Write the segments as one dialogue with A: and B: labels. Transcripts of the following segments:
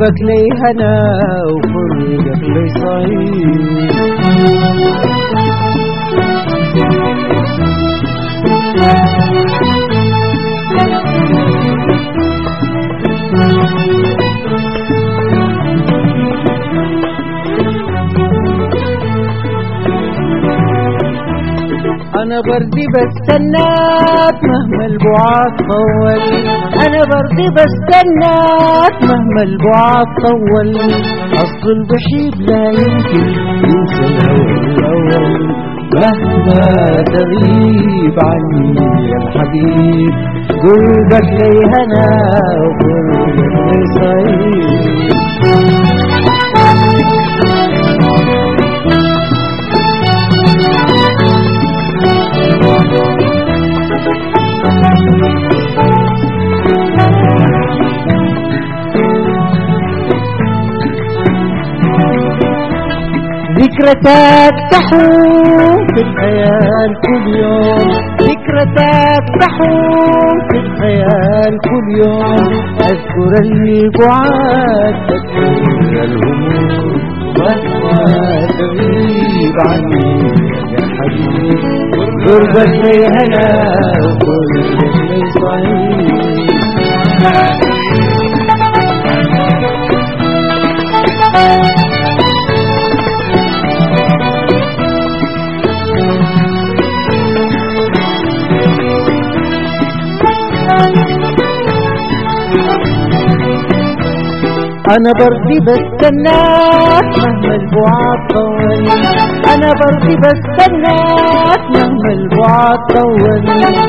A: قربك لي هنا وفرقك لي صعيد. أنا بردي بستناك مهما البعاد طول، أنا بردي بستناك مهما البعاد طول، أصل البحيب لا يمكن ينسى الهوى الأول، مهما تغيب عني يا الحبيب قربك لي هنا وقربك لي صعيد. ذكرتك تحوم في الخيال كل يوم، ذكرتك تحوم في الخيال كل يوم، أذكر البعاد تذكر الهموم، مهما تغيب عني يا حبيب قربك لي هنا وقربك لي صعيد. أنا بردي بستناك مهما البعاد طول، أنا بردي بستناك مهما البعاد طول،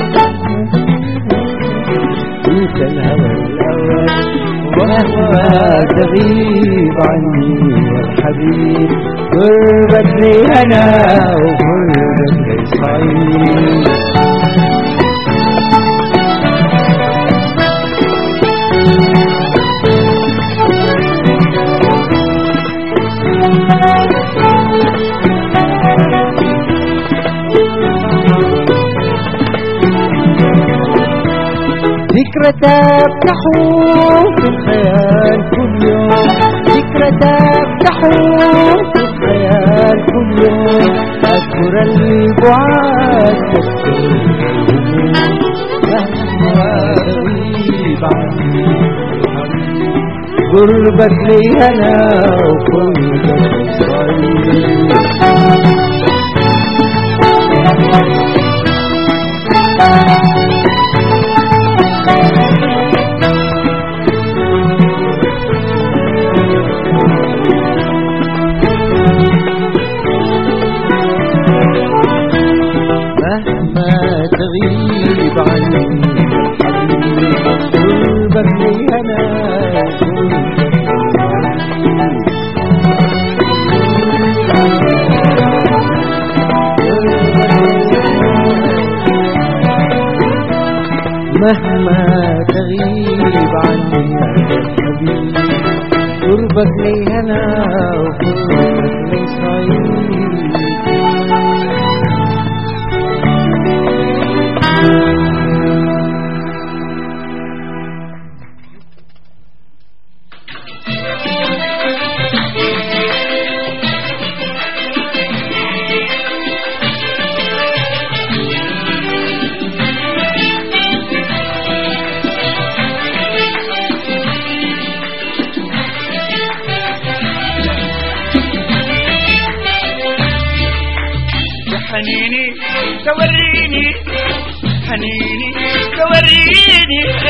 A: انت الهوى الأول ومهما تغيب عني يا الحبيب قربك لي هنا وقربك لي صعيد. ذكرتك تحوم في الخيال كل يوم، ذكرتك تحوم في الخيال كل يوم، أذكر البعاد تذكر الهموم، مهما تغيب عني قربك لي هنا وقربك لي صعيد. مهما تغيب عني قربك لي هنا مهما تغيب عني يا حبيبي قربك لي هنا وقربك لي صعيد.
B: حنيني توريني، حنيني توريني